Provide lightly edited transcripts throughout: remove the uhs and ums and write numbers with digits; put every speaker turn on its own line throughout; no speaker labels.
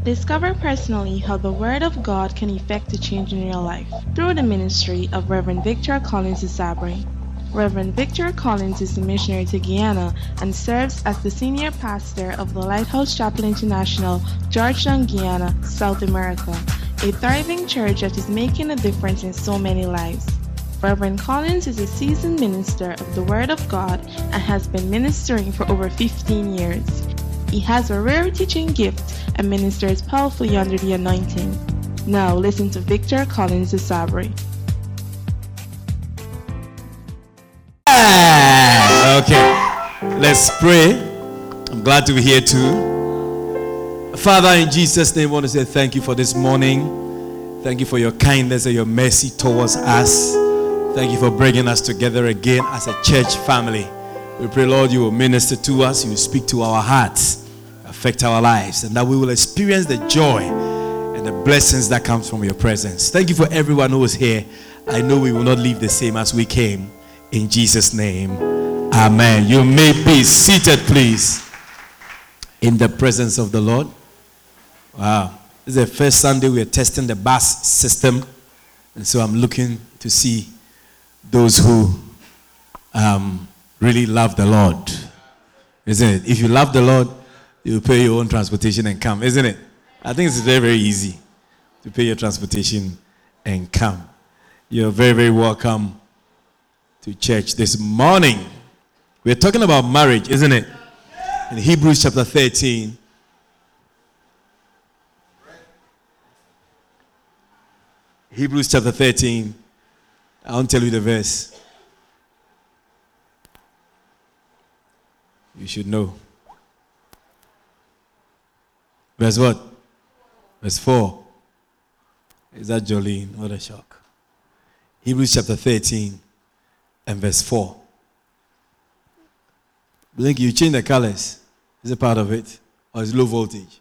Discover personally how the Word of God can effect a change in your life through the ministry of Reverend Victor Collins Isabri. Reverend Victor Collins is a missionary to Guyana and serves as the senior pastor of the Lighthouse Chapel International, Georgetown, Guyana, South America, a thriving church that is making a difference in so many lives. Reverend Collins is a seasoned minister of the Word of God and has been ministering for over 15 years. He has a rare teaching gift and ministers powerfully under the anointing. Now listen to Victor Collins Isabri.
Okay, let's pray. I'm glad to be here too. Father, in Jesus' name, I want to say thank you for this morning. Thank you for your kindness and your mercy towards us. Thank you for bringing us together again as a church family. We pray, Lord, you will minister to us, you will speak to our hearts, affect our lives, and that we will experience the joy and the blessings that comes from your presence. Thank you for everyone who is here. I know we will not leave the same as we came. In Jesus' name, amen. You may be seated, please, in the presence of the Lord. Wow. This is the first Sunday we are testing the bus system, and so I'm looking to see those who really love the Lord, isn't it? If you love the Lord, you pay your own transportation and come, isn't it? I think it's very, very easy to pay your transportation and come. You're very, very welcome to church this morning. We're talking about marriage, isn't it? In Hebrews chapter 13. Hebrews chapter 13. I won't tell you the verse. You should know. Verse what? Verse 4. Is that Jolene? What a shock. Hebrews chapter 13 and verse 4. Blink, you change the colors. Is it part of it? Or is it low voltage?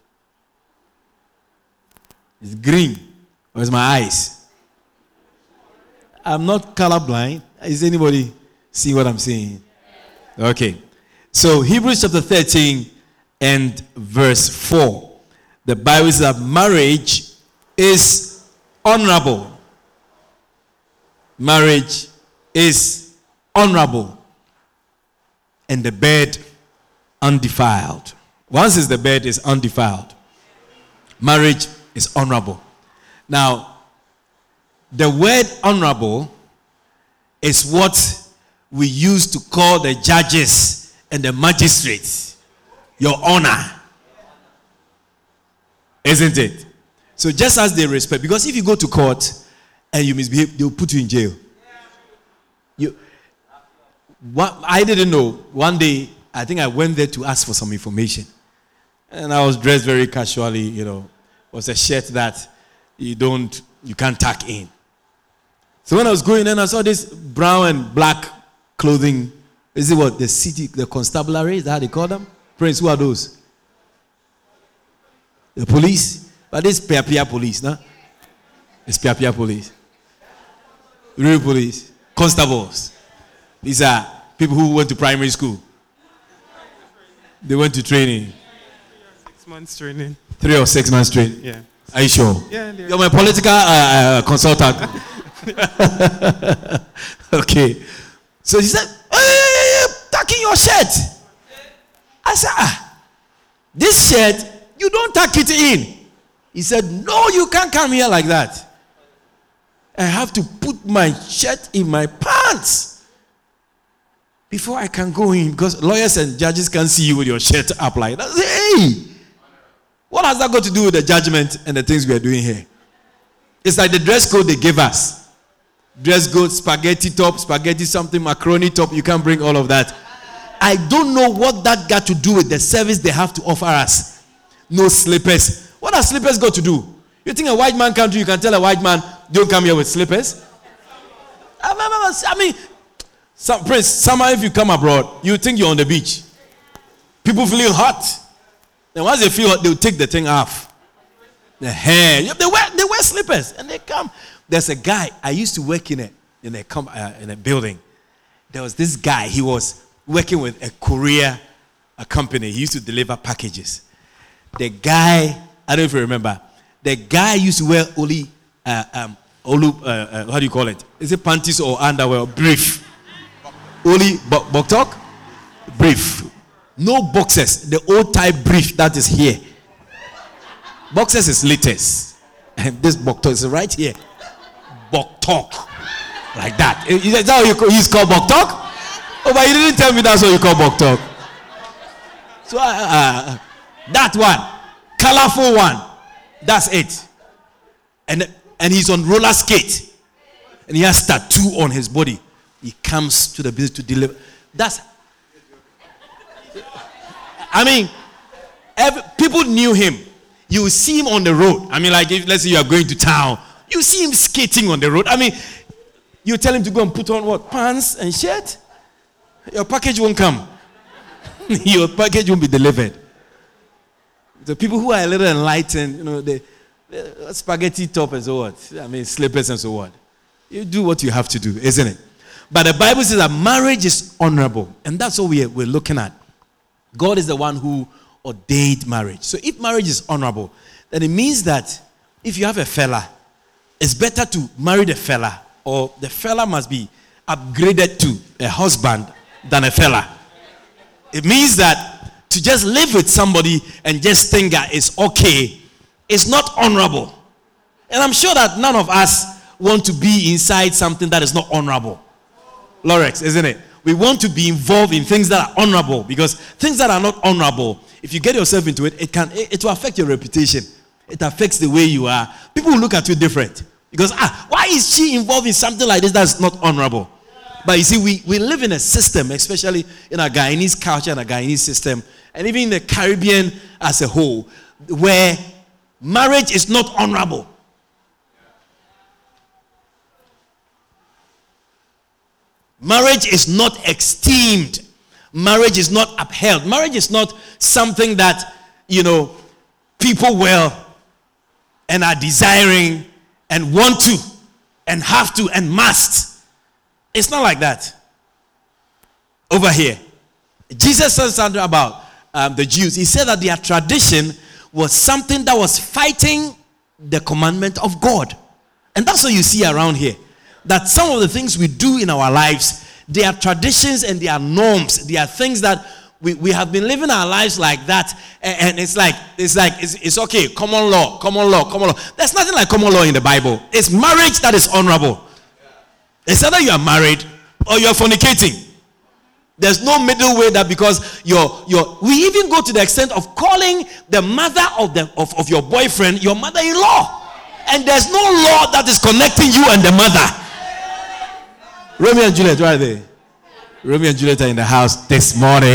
It's green. Or is my eyes? I'm not colorblind. Is anybody seeing what I'm saying? Okay. So Hebrews chapter 13 and verse 4. The Bible says that marriage is honorable. Marriage is honorable. And the bed undefiled. Once the bed is undefiled, marriage is honorable. Now, the word honorable is what we use to call the judges and the magistrates your honor, isn't it? So just as they respect, because if you go to court and you misbehave, they'll put you in jail. I didn't know. One day, I think I went there to ask for some information, and I was dressed very casually. It was a shirt that you can't tuck in. So when I was going in, I saw this brown and black clothing. Is it what? The city, the constabulary, is that how they call them? Prince, who are those? The police. But this Pia police, no? It's Pia police. Real police. Constables. These are people who went to primary school. They went to training.
6 months training.
3 or 6 months training?
Yeah.
Are you sure?
Yeah.
You're my political consultant. Okay. So he said, hey, tuck in your shirt. I said, this shirt, you don't tuck it in. He said, no, you can't come here like that. I have to put my shirt in my pants before I can go in, because lawyers and judges can't see you with your shirt up like that. Hey, what has that got to do with the judgment and the things we are doing here? It's like the dress code they gave us. Dress code, spaghetti top, spaghetti something, macaroni top. You can't bring all of that. I don't know what that got to do with the service they have to offer us. No slippers. What has slippers got to do? You think a white man can't do? You can tell a white man, don't come here with slippers? I mean, Prince, somehow if you come abroad, you think you're on the beach. People feeling hot. Then once they feel hot, they'll take the thing off. The hair. They wear slippers and they come. There's a guy, I used to work in a building. There was this guy, he was working with a courier company. He used to deliver packages. The guy I don't know if you remember. The guy used to wear only, how do you call it? Is it panties or underwear or brief? Only boktok? Brief. No boxers. The old type brief that is here. Boxers is latest. And this boktok is right here. Boktok. Like that. Is that how you call boktok? Oh, but you didn't tell me that's what you call boktok. So that one. Colorful one. That's it. And he's on roller skate. And he has tattoo on his body. He comes to the business to deliver. That's... I mean, people knew him. You will see him on the road. I mean, like, if, let's say you are going to town, you see him skating on the road. I mean, you tell him to go and put on what? Pants and shirt? Your package won't come. Your package won't be delivered. The people who are a little enlightened, you know, the spaghetti top and so what? I mean, slippers and so what? You do what you have to do, isn't it? But the Bible says that marriage is honorable. And that's what we're looking at. God is the one who ordained marriage. So if marriage is honorable, then it means that if you have a fella, it's better to marry the fella, or the fella must be upgraded to a husband than a fella. It means that to just live with somebody and just think that it's okay, it's not honorable. And I'm sure that none of us want to be inside something that is not honorable. Lorex, isn't it? We want to be involved in things that are honorable, because things that are not honorable, if you get yourself into it, it will affect your reputation. It affects the way you are. People will look at you different. Because, why is she involved in something like this that's not honorable? But you see, we live in a system, especially in our Guyanese culture and our Guyanese system, and even in the Caribbean as a whole, where marriage is not honorable. Marriage is not esteemed. Marriage is not upheld. Marriage is not something that, people will and are desiring and want to and have to and must. It's not like that. Over here, Jesus said something about the Jews. He said that their tradition was something that was fighting the commandment of God. And that's what you see around here. That some of the things we do in our lives, they are traditions and they are norms. They are things that we have been living our lives like that, and it's okay. Common law. There's nothing like common law in the Bible. It's marriage that is honorable. It's either you are married or you are fornicating. There's no middle way, that because we even go to the extent of calling the mother of your boyfriend your mother-in-law, and there's no law that is connecting you and the mother. Romeo and Juliet, where are they? Romeo and Juliet are in the house this morning.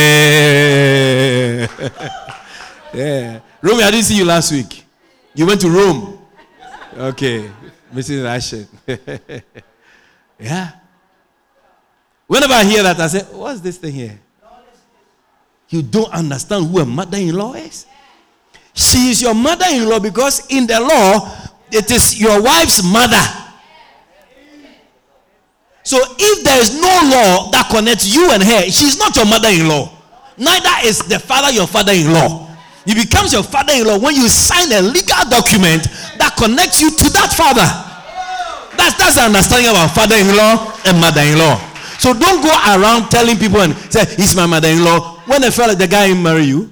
Hey. Yeah. Romeo, I didn't see you last week. You went to Rome. Okay. Mrs. Rashid. Yeah. Whenever I hear that, I say, what's this thing here? You don't understand who a mother-in-law is? She is your mother-in-law because in the law, it is your wife's mother. So if there is no law that connects you and her, she's not your mother-in-law. Neither is the father your father-in-law. He becomes your father-in-law when you sign a legal document that connects you to that father. That's the understanding about father-in-law and mother-in-law. So don't go around telling people and say, he's my mother-in-law, when the guy will marry you.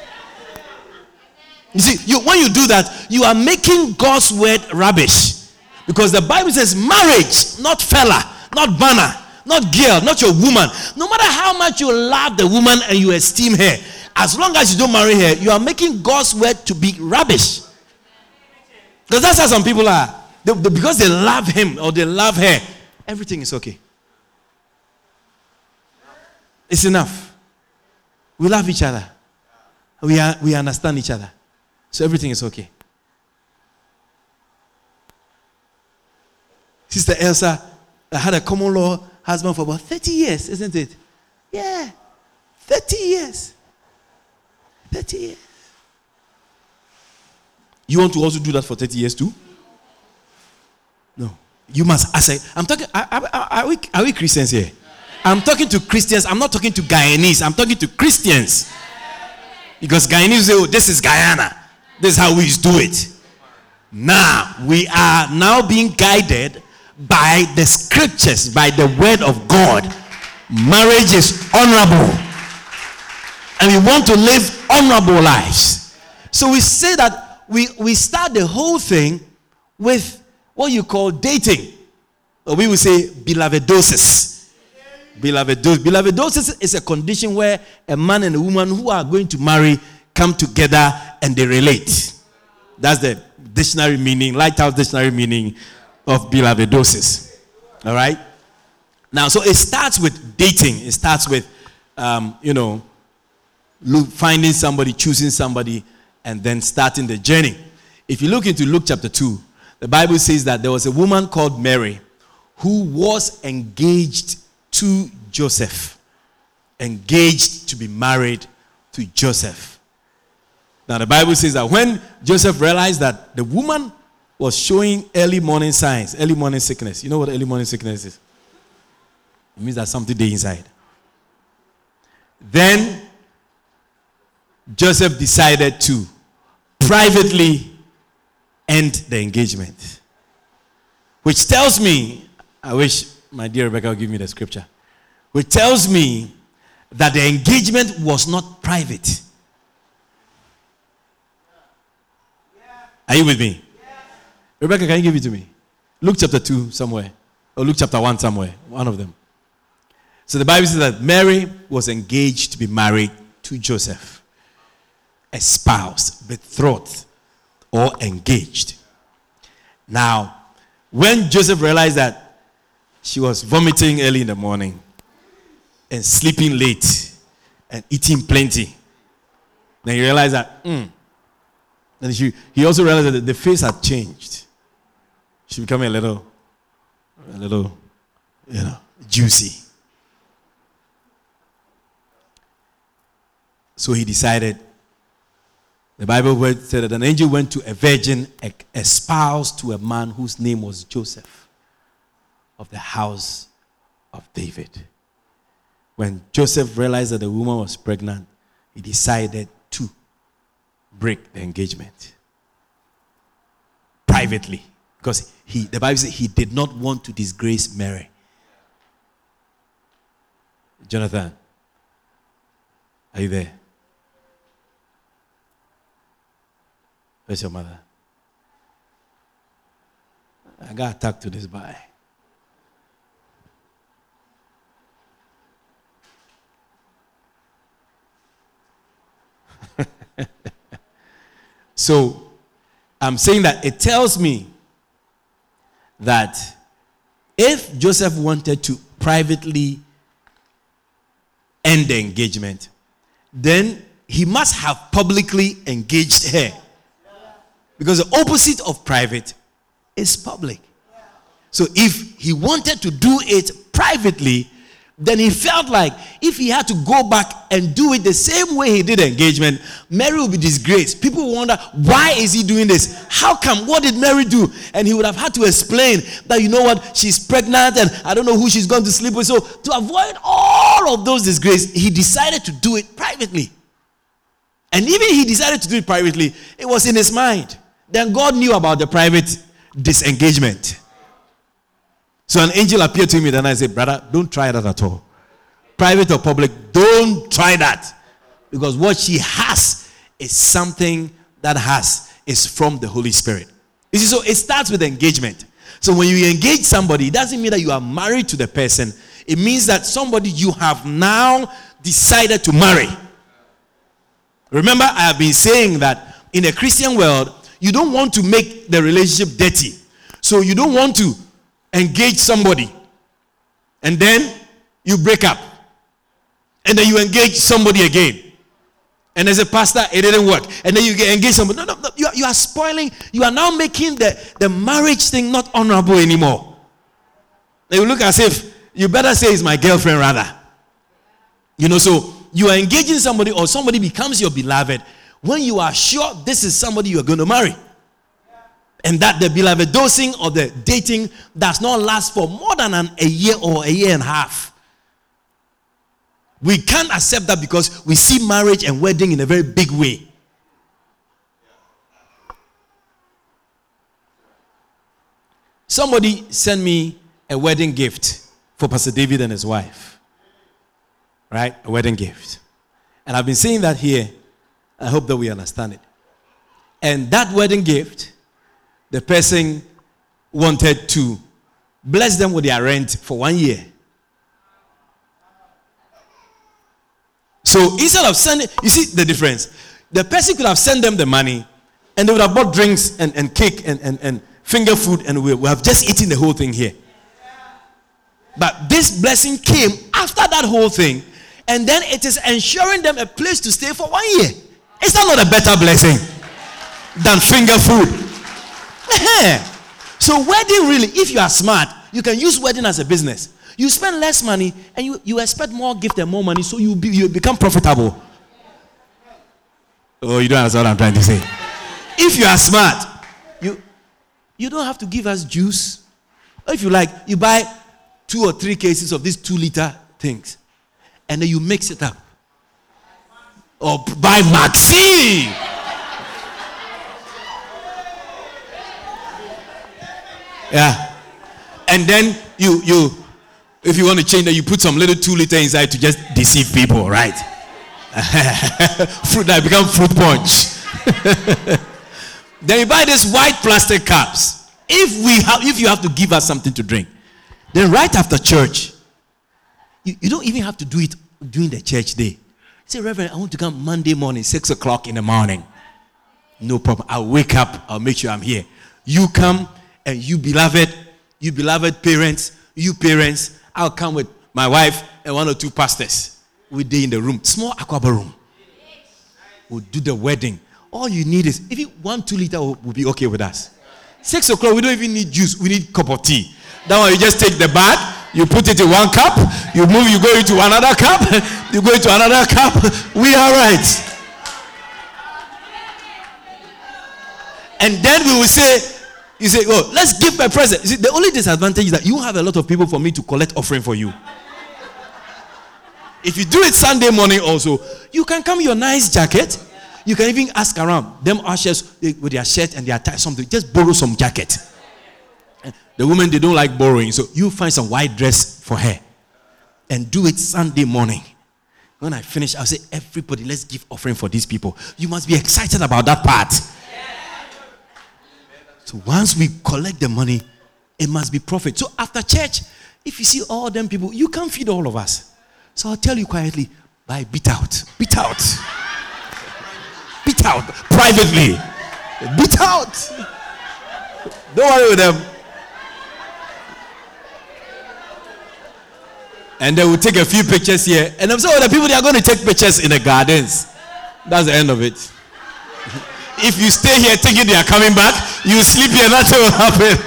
You see, when you do that, you are making God's word rubbish. Because the Bible says marriage, not fella, not banner, not girl, not your woman. No matter how much you love the woman and you esteem her, as long as you don't marry her, you are making God's word to be rubbish. Because that's how some people are. Because they love him or they love her, everything is okay. It's enough. We love each other. We understand each other. So everything is okay. Sister Elsa, I had a common law husband for about 30 years, isn't it? Yeah. 30 years. 30 years. You want to also do that for 30 years too? No. You must ask. I'm talking, are we Christians here? I'm talking to Christians. I'm not talking to Guyanese. I'm talking to Christians. Because Guyanese say, oh, this is Guyana. This is how we used to do it. Now, we are now being guided by the scriptures, by the word of God. Marriage is honorable. And we want to live honorable lives. So we say that we start the whole thing with what you call dating. Or we will say belovedosis. Belovedosis is a condition where a man and a woman who are going to marry come together and they relate. That's the dictionary meaning, Lighthouse dictionary meaning of belovedosis. All right? Now, so it starts with dating. It starts with, finding somebody, choosing somebody, and then starting the journey. If you look into Luke chapter 2, the Bible says that there was a woman called Mary who was engaged to Joseph. Engaged to be married to Joseph. Now the Bible says that when Joseph realized that the woman was showing early morning signs, early morning sickness. You know what early morning sickness is? It means that something there inside. Then Joseph decided to privately end the engagement. Which tells me, I wish my dear Rebecca would give me the scripture. Which tells me that the engagement was not private. Are you with me? Rebecca, can you give it to me? Luke chapter 2 somewhere. Or Luke chapter 1 somewhere. One of them. So the Bible says that Mary was engaged to be married to Joseph. Espoused, betrothed, or engaged. Now, when Joseph realized that she was vomiting early in the morning and sleeping late and eating plenty, then he realized that, and he also realized that the face had changed. She became a little, juicy. So he decided, the Bible said that an angel went to a virgin espoused to a man whose name was Joseph of the house of David. When Joseph realized that the woman was pregnant, he decided to break the engagement privately, because the Bible says he did not want to disgrace Mary. Jonathan, are you there? Where's your mother? I got to talk to this boy. So, I'm saying that it tells me that if Joseph wanted to privately end the engagement, then he must have publicly engaged her. Because the opposite of private is public. So if he wanted to do it privately, then he felt like if he had to go back and do it the same way he did the engagement, Mary will be disgraced. People will wonder, why is he doing this? How come? What did Mary do? And he would have had to explain that, you know what, she's pregnant and I don't know who she's going to sleep with. So to avoid all of those disgrace, he decided to do it privately. And even he decided to do it privately, it was in his mind. Then God knew about the private disengagement. So an angel appeared to me, and I said, brother, don't try that at all. Private or public, don't try that. Because what she has is something that is from the Holy Spirit. You see, so it starts with engagement. So when you engage somebody, it doesn't mean that you are married to the person. It means that somebody you have now decided to marry. Remember, I have been saying that in a Christian world, you don't want to make the relationship dirty. So you don't want to engage somebody and then you break up. And then you engage somebody again. And as a pastor, it didn't work. And then you get engaged somebody. No. You are spoiling. You are now making the marriage thing not honorable anymore. They will look as if you better say it's my girlfriend rather. So you are engaging somebody or somebody becomes your beloved when you are sure this is somebody you are going to marry. And that the beloved dosing or the dating does not last for more than a year or a year and a half. We can't accept that because we see marriage and wedding in a very big way. Somebody sent me a wedding gift for Pastor David and his wife. Right? A wedding gift. And I've been saying that here. I hope that we understand it. And that wedding gift, the person wanted to bless them with their rent for 1 year. So instead of sending, you see the difference. The person could have sent them the money and they would have bought drinks and cake and finger food and we have just eaten the whole thing here. But this blessing came after that whole thing, and then it is ensuring them a place to stay for 1 year. Is that not a better blessing than finger food? So wedding really, if you are smart, you can use wedding as a business. You spend less money and you expect more gift and more money, so you become profitable. Oh, you don't understand what I'm trying to say. If you are smart, you don't have to give us juice. Or if you like, you buy 2 or 3 cases of these 2-liter things, and then you mix it up. Or buy Maxi. Yeah. And then you if you want to change that, you put some little 2-liter inside to just deceive people, right? Fruit that become fruit punch. Then you buy these white plastic cups. If you have to give us something to drink, then right after church, you don't even have to do it during the church day. Say, Reverend, I want to come Monday morning, 6 o'clock in the morning. No problem. I'll wake up. I'll make sure I'm here. You come, and you beloved parents, I'll come with my wife and 1 or 2 pastors. We'll be in the room. Small aquaba room. We'll do the wedding. All you need is, if you 1-2 liter will be okay with us. 6 o'clock, we don't even need juice. We need cup of tea. That one, you just take the bag, you put it in 1 cup, you move, you go into another cup, you go into another cup. We are right. And then we will say, you say, oh, let's give my present. You see, the only disadvantage is that you have a lot of people for me to collect offering for you. If you do it Sunday morning also, you can come in your nice jacket. You can even ask around. Them ushers with their shirt and their tie, something. Just borrow some jacket. The women, they don't like borrowing. So you find some white dress for her. And do it Sunday morning. When I finish, I'll say, everybody, let's give offering for these people. You must be excited about that part. So once we collect the money, it must be profit. So after church, if you see all them people, you can't feed all of us. So I'll tell you quietly, buy beat out. Beat out. Beat out. Privately. Beat out. Don't worry with them. And then we'll take a few pictures here. And I'm saying, the people, they are going to take pictures in the gardens. That's the end of it. If you stay here thinking they are coming back, you sleep here, nothing will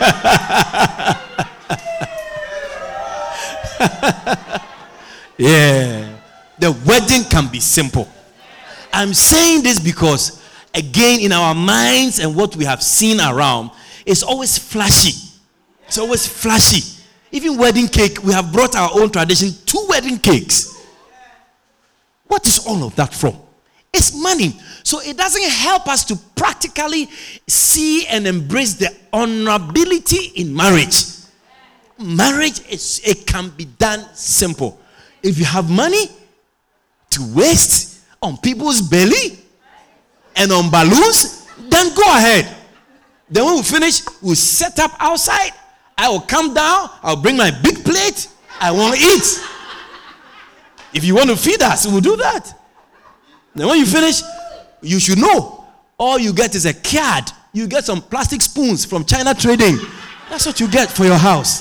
happen. Yeah. The wedding can be simple. I'm saying this because, again, in our minds and what we have seen around, it's always flashy. It's always flashy. Even wedding cake, we have brought our own tradition, 2 wedding cakes. What is all of that from? It's money. So it doesn't help us to practically see and embrace the honorability in marriage. Marriage, it can be done simple. If you have money to waste on people's belly and on balloons, then go ahead. Then when we finish, we'll set up outside. I will come down. I'll bring my big plate. I want to eat. If you want to feed us, we'll do that. Then when you finish, you should know, all you get is a card. You get some plastic spoons from China Trading. That's what you get for your house.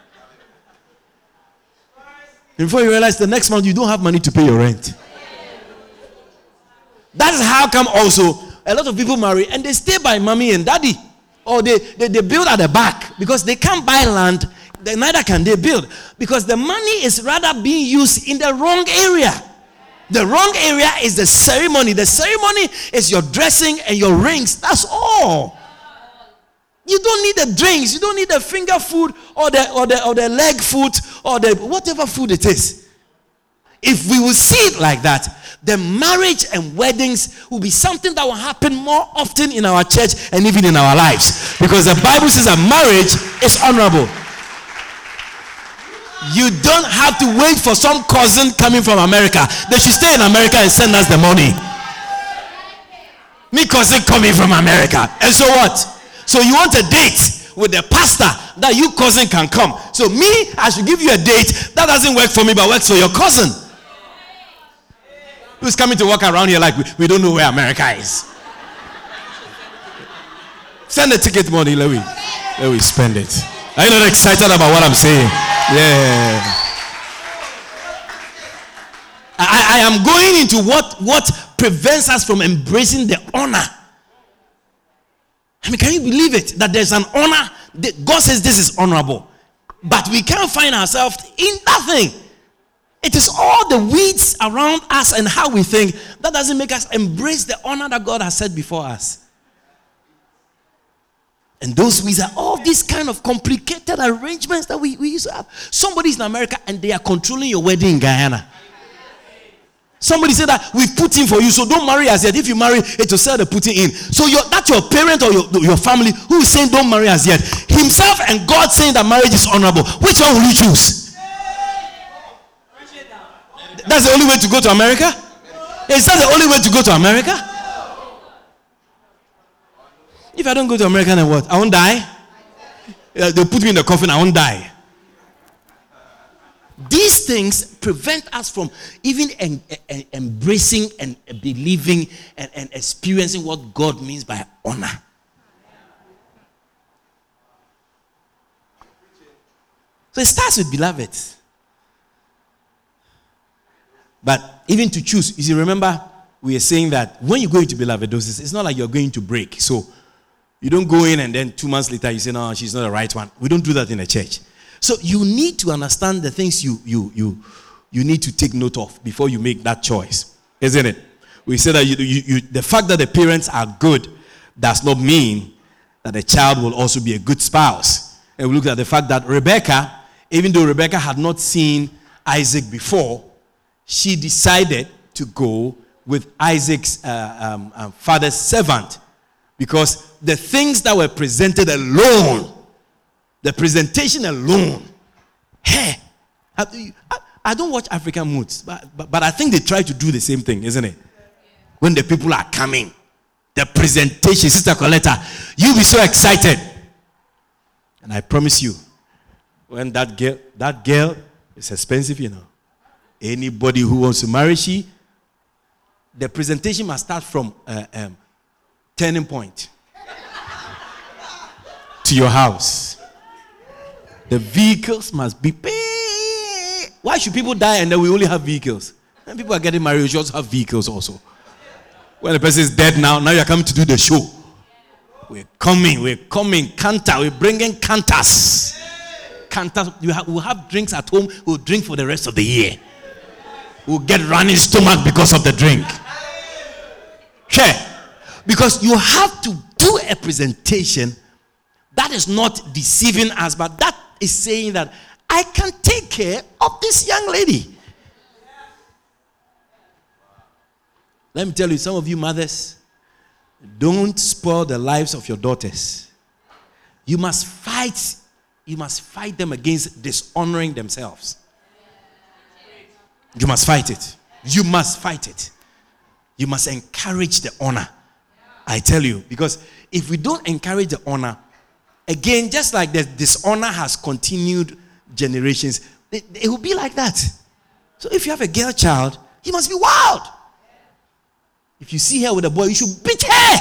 Before you realize the next month you don't have money to pay your rent. That's how come also a lot of people marry and they stay by mommy and daddy. Or they build at the back because they can't buy land. Neither can they build. Because the money is rather being used in the wrong area. The wrong area is the ceremony. The ceremony is your dressing and your rings. That's all. You don't need the drinks. You don't need the finger food or the leg food or the whatever food it is. If we will see it like that, then marriage and weddings will be something that will happen more often in our church and even in our lives. Because the Bible says that marriage is honorable. You don't have to wait for some cousin coming from America. They should stay in America and send us the money. Me cousin coming from America. And so what? So you want a date with the pastor that you cousin can come. So me, I should give you a date. That doesn't work for me, but works for your cousin. Who's coming to walk around here like we don't know where America is. Send the ticket money, let me spend it. Are you not excited about what I'm saying? Yeah. I am going into what prevents us from embracing the honor. I mean, can you believe it? That there's an honor. God says this is honorable. But we can't find ourselves in nothing. It is all the weeds around us and how we think that doesn't make us embrace the honor that God has set before us. And those weeds are all these kind of complicated arrangements that we used to have. Somebody's in America and they are controlling your wedding in Guyana. Somebody said that we've put in for you, so don't marry as yet. If you marry, it will sell the putting in. So that's your parent or your family who is saying don't marry as yet. Himself and God saying that marriage is honorable. Which one will you choose? That's the only way to go to America? Is that the only way to go to America? If I don't go to America, then what? I won't die? They'll put me in the coffin, I won't die. These things prevent us from even embracing and believing and experiencing what God means by honor. So it starts with beloved. But even to choose, you see, remember, we are saying that when you go into beloved doses, it's not like you're going to break. So you don't go in and then 2 months later you say, no, she's not the right one. We don't do that in the church. So you need to understand the things you need to take note of before you make that choice, isn't it? We say that the fact that the parents are good does not mean that the child will also be a good spouse. And we look at the fact that Rebecca, even though Rebecca had not seen Isaac before, she decided to go with Isaac's father's servant, because the things that were presented alone, the presentation alone, hey, I don't watch African moods, but I think they try to do the same thing, isn't it? When the people are coming, the presentation, Sister Coletta, you'll be so excited. And I promise you, when that girl is expensive, you know. Anybody who wants to marry, the presentation must start from turning point to your house. The vehicles must be paid. Why should people die and then we only have vehicles? When people are getting married, we should also have vehicles also. When the person is dead now you're coming to do the show. We're coming, canter, we're bringing canters. We'll have drinks at home, we'll drink for the rest of the year. We'll get running stomach because of the drink. Okay. Because you have to do a presentation that is not deceiving us, but that is saying that I can take care of this young lady. Let me tell you, some of you mothers, don't spoil the lives of your daughters. You must fight them against dishonoring themselves. You must fight it. You must fight it. You must encourage the honor. I tell you, because if we don't encourage the honor, again, just like the dishonor has continued generations, it will be like that. So if you have a girl child, he must be wild. If you see her with a boy, you should beat her.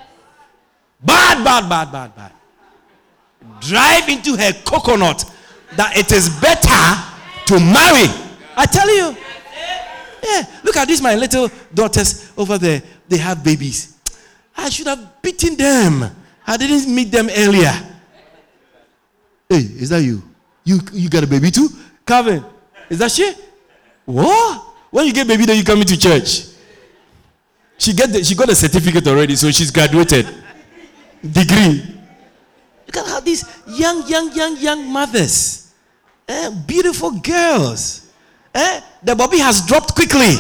Bad. Drive into her coconut that it is better to marry. I tell you. Yeah, look at these, my little daughters over there. They have babies. I should have beaten them. I didn't meet them earlier. Hey, is that you? You got a baby too? Calvin, is that she? What? When you get baby, then you come into church. She got a certificate already, so she's graduated. Degree. Look at how these young mothers. Beautiful girls. The Bobby has dropped quickly.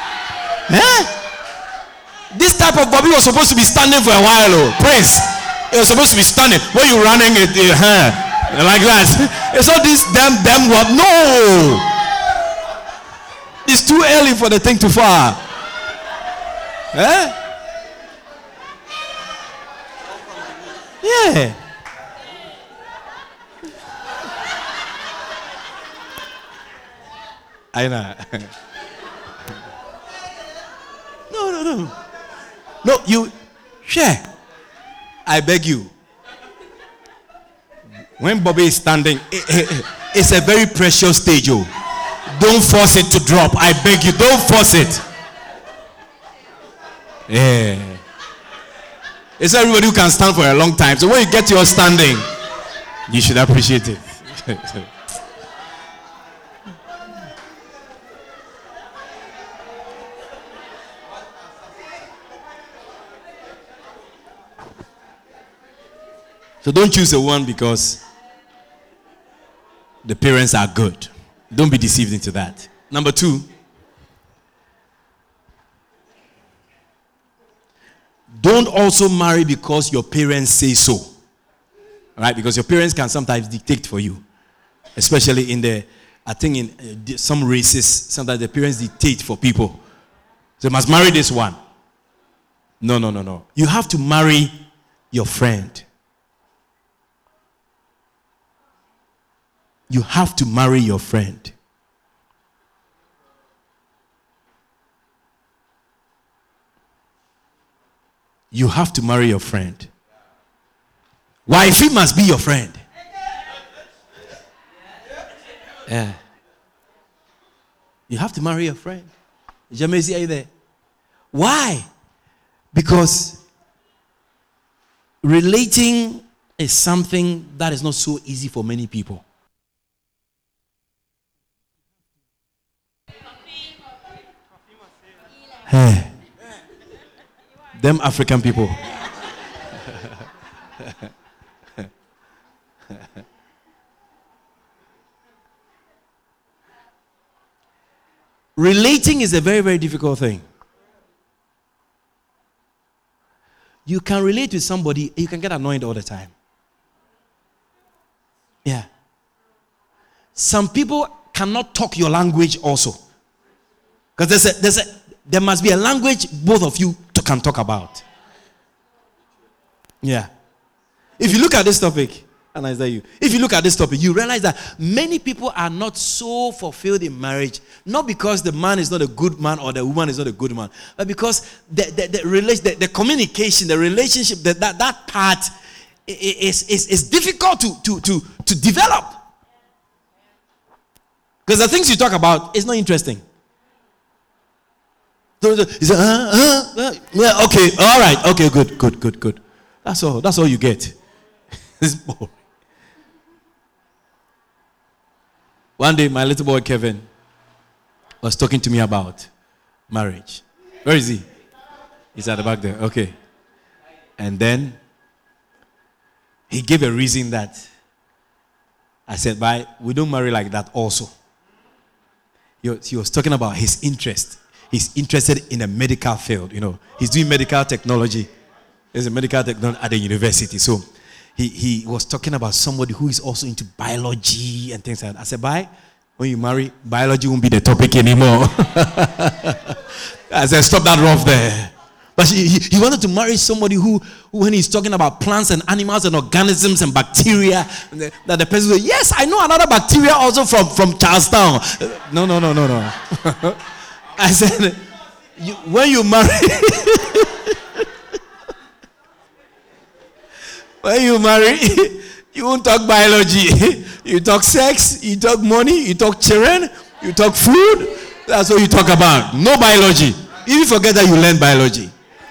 This type of Bobby was supposed to be standing for a while. Oh, praise. It was supposed to be standing. When you're running it, Like that. It's all this damn what? No. It's too early for the thing to fall. Eh? Yeah. I know. No. No, you share. I beg you. When Bobby is standing, it's a very precious stage. Oh. Don't force it to drop. I beg you, don't force it. Yeah. It's everybody who can stand for a long time. So when you get your standing, you should appreciate it. So don't choose a one because the parents are good. Don't be deceived into that. Number 2, don't also marry because your parents say so. All right? Because your parents can sometimes dictate for you. Especially in some races, sometimes the parents dictate for people. So you must marry this one. No. You have to marry your friend. You have to marry your friend. You have to marry your friend. Wifey must be your friend. Yeah. You have to marry your friend. Jamesi, are you there? Why? Because relating is something that is not so easy for many people. Hey. Them African people. Relating is a very, very difficult thing. You can relate with somebody, you can get annoyed all the time. Yeah. Some people cannot talk your language also. Because there must be a language both of you can talk about. Yeah. If you look at this topic, and I say if you look at this topic, you realize that many people are not so fulfilled in marriage, not because the man is not a good man or the woman is not a good man, but because the communication, the relationship, that part is difficult to develop. Because the things you talk about is not interesting. He said, yeah, okay, all right, okay, good. That's all you get. It's boring. One day, my little boy Kevin was talking to me about marriage. Where is he? He's at the back there. Okay. And then he gave a reason that I said, we don't marry like that also. He was talking about his interest. He's interested in the medical field, He's doing medical technology. He's a medical technology at the university. So he was talking about somebody who is also into biology and things like that. I said, when you marry, biology won't be the topic anymore. I said, stop that rough there. But he wanted to marry somebody who, when he's talking about plants and animals and organisms and bacteria, that the person says, yes, I know another bacteria also from Charlestown. No. I said, when you marry, you won't talk biology. You talk sex, you talk money, you talk children, you talk food. That's what you talk about. No biology. You forget that you learn biology.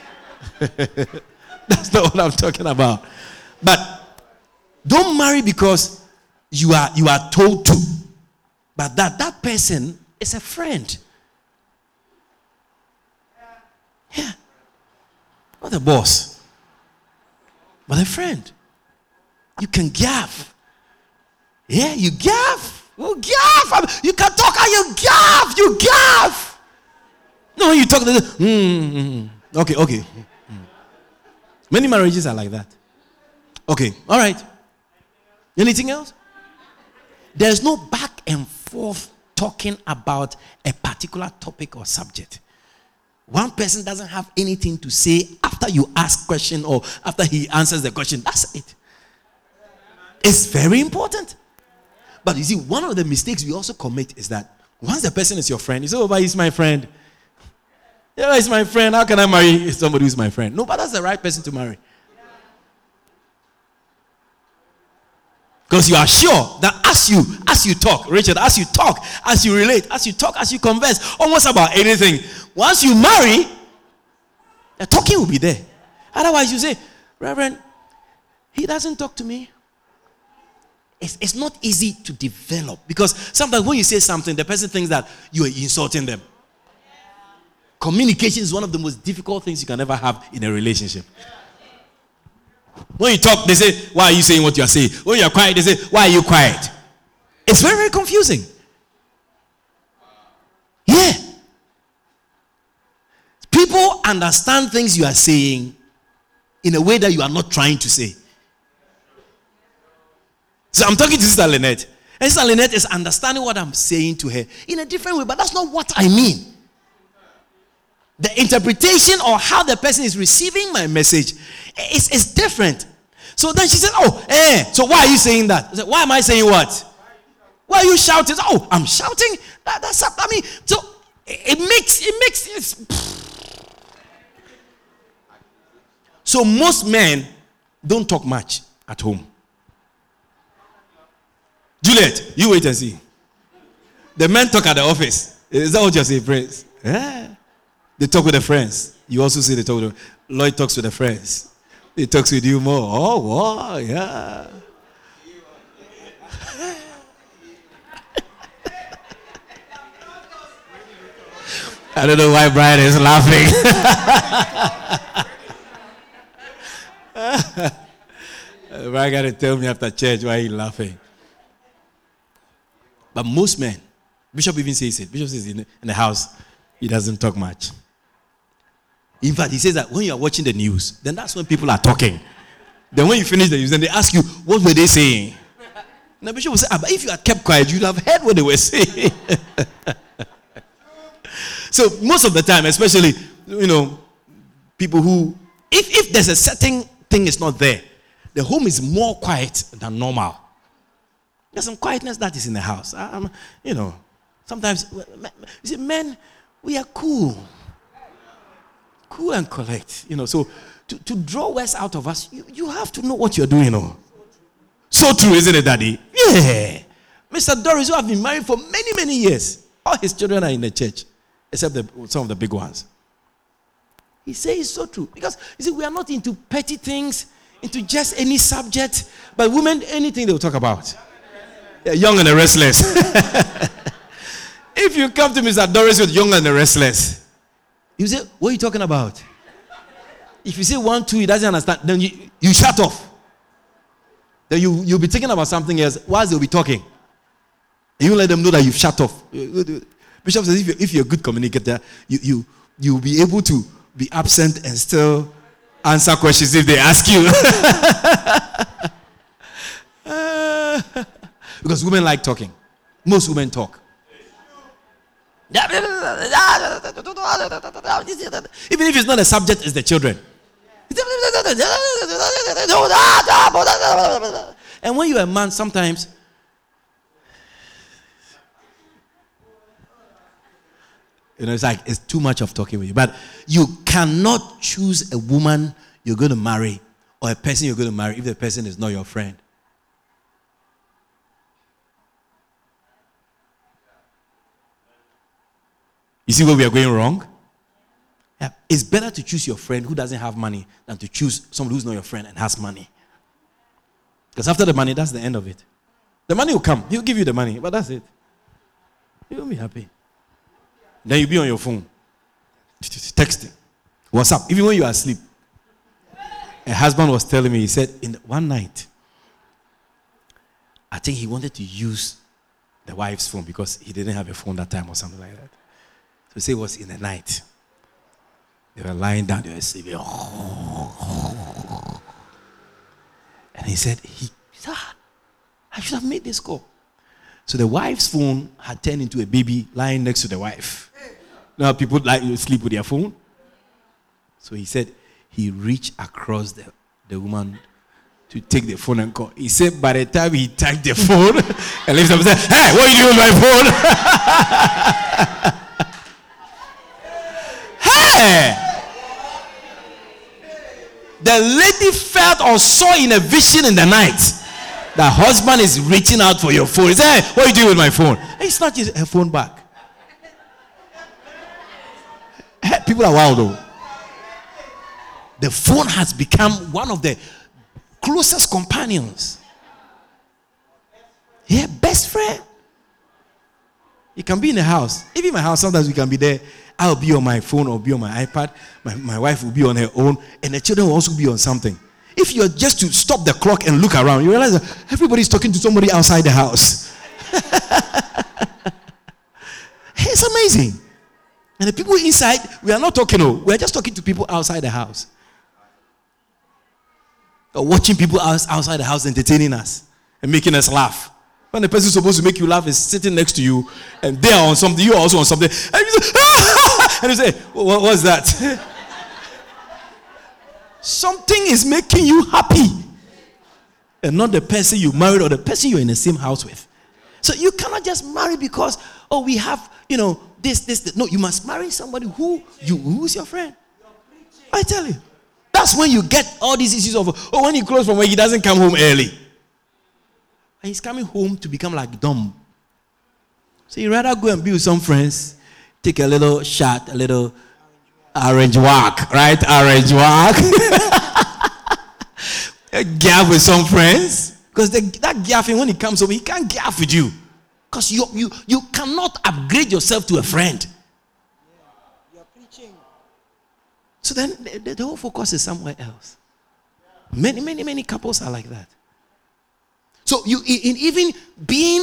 That's not what I'm talking about. But don't marry because you are told to. But that person is a friend. Yeah. Not a boss. But a friend. You can gaff. Yeah, you gaff. You gaff. You can talk and you gaff. No, you talk. Okay. Many marriages are like that. Okay, all right. Anything else? There's no back and forth talking about a particular topic or subject. One person doesn't have anything to say after you ask question or after he answers the question. That's it. It's very important. But you see, one of the mistakes we also commit is that once the person is your friend, you say, oh, but he's my friend. Yeah, he's my friend. How can I marry somebody who's my friend? No, but that's the right person to marry. Because you are sure that as you talk, Richard, as you talk, as you relate, as you talk, as you converse, almost about anything, once you marry, the talking will be there. Otherwise, you say, Reverend, he doesn't talk to me. It's not easy to develop. Because sometimes when you say something, the person thinks that you are insulting them. Communication is one of the most difficult things you can ever have in a relationship. When you talk, they say, why are you saying what you are saying? When you are quiet, they say, why are you quiet? It's very, very confusing. Yeah. People understand things you are saying in a way that you are not trying to say. So I'm talking to Sister Lynette. And Sister Lynette is understanding what I'm saying to her in a different way, but that's not what I mean. The interpretation or how the person is receiving my message is different. So then she said, so why are you saying that? I said, why am I saying what? Why are you shouting? Oh, I'm shouting? So it makes. So most men don't talk much at home. Juliet, you wait and see. The men talk at the office. Is that what you're saying, Prince? Yeah. They talk with their friends. You also say they talk with them. Lloyd talks with the friends. He talks with you more. Oh, wow, yeah. I don't know why Brian is laughing. Brian got to tell me after church why he's laughing. But most men, Bishop even says it. Bishop says in the house, he doesn't talk much. In fact, he says that when you are watching the news, then that's when people are talking. Then when you finish the news, then they ask you, what were they saying? Now Bishop will say, but if you had kept quiet, you'd have heard what they were saying. So most of the time, especially, people who, if there's a certain thing is not there, the home is more quiet than normal. There's some quietness that is in the house. Sometimes, you see, men, we are cool. Cool and collect. So to draw words out of us, you have to know what you're doing. So true, isn't it, Daddy? Yeah. Mr. Doris, who have been married for many, many years. All his children are in the church, except some of the big ones. He says it's so true. Because, you see, we are not into petty things, into just any subject. But women, anything they will talk about. They're young and the restless. If you come to Mr. Doris with young and the restless, you say, what are you talking about? If you say 1, 2, he doesn't understand, then you shut off. Then you'll be thinking about something else whilst they'll be talking. And you let them know that you've shut off. Bishop says if you're a good communicator, you'll be able to be absent and still answer questions if they ask you. Because women like talking. Most women talk. Even if it's not a subject, it's the children. And when you're a man, sometimes it's like it's too much of talking with you. But you cannot choose a woman you're going to marry or a person you're going to marry if the person is not your friend. You see where we are going wrong? Yeah. It's better to choose your friend who doesn't have money than to choose someone who's not your friend and has money. Because after the money, that's the end of it. The money will come. He'll give you the money, but that's it. You'll be happy. Then you'll be on your phone. Texting. WhatsApp. Even when you are asleep. A husband was telling me, he said, one night, I think he wanted to use the wife's phone because he didn't have a phone that time or something like that. So say it was in the night. They were lying down, they were sleeping. And he said, I should have made this call. So the wife's phone had turned into a baby lying next to the wife. Now people like to sleep with their phone. So he said he reached across the woman to take the phone and call. He said by the time he took the phone and lifted up and said, "Hey, what are you doing with my phone?" Hey! The lady felt or saw in a vision in the night that husband is reaching out for your phone. He said, "Hey, what are you doing with my phone?" Hey, it's not just her phone back. Hey, people are wild though. The phone has become one of the closest companions. Yeah, best friend. You can be in the house. Even in my house, sometimes we can be there. I'll be on my phone or be on my iPad. My wife will be on her own. And the children will also be on something. If you're just to stop the clock and look around, you realize that everybody's talking to somebody outside the house. It's amazing. And the people inside, we are not talking, we are just talking to people outside the house. Or watching people outside the house entertaining us and making us laugh. When the person supposed to make you laugh is sitting next to you and they are on something, you are also on something. And you say, and you say, what's that? Something is making you happy. And not the person you married or the person you're in the same house with. So you cannot just marry because, we have, this. No, you must marry somebody who's your friend. I tell you. That's when you get all these issues of, when he closes from work, he doesn't come home early. And he's coming home to become like dumb. So you rather go and be with some friends, take a little shot, a little orange walk, right? Orange walk. Gaff with some friends. Because that gaffing, when he comes home, he can't gaff with you. Because you cannot upgrade yourself to a friend. You're preaching. So then the whole focus is somewhere else. Many couples are like that. So even being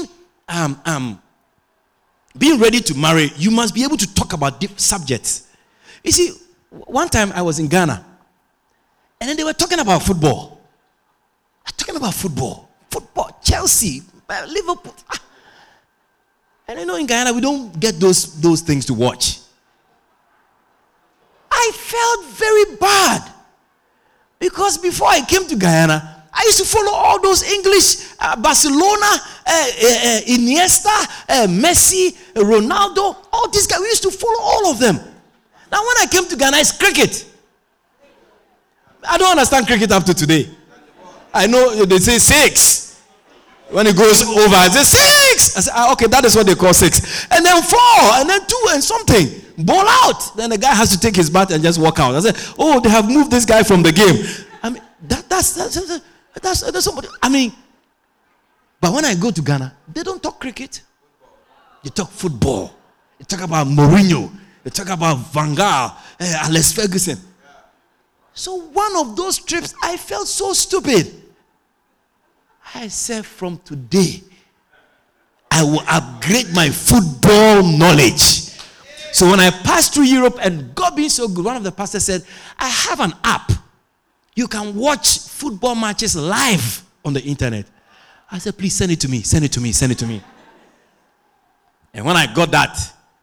ready to marry, you must be able to talk about deep subjects. You see, one time I was in Ghana, and then they were talking about football. Football, Chelsea, Liverpool. And in Ghana we don't get those things to watch. I felt very bad because before I came to Guyana, I used to follow all those English, Barcelona, Iniesta, Messi, Ronaldo, all these guys. We used to follow all of them. Now when I came to Ghana, it's cricket. I don't understand cricket up to today. I know they say 6. When it goes over, I say 6. I say, okay, that is what they call 6. And then 4, and then 2 and something. Ball out. Then the guy has to take his bat and just walk out. I said, they have moved this guy from the game. I mean, that's somebody. I mean, but when I go to Ghana, they don't talk cricket. They talk football. They talk about Mourinho. They talk about Van Gaal, Alex Ferguson. So one of those trips, I felt so stupid. I said, from today, I will upgrade my football knowledge. So when I passed through Europe and God being so good, one of the pastors said, I have an app. You can watch football matches live on the internet. I said, please send it to me. Send it to me. And when I got that,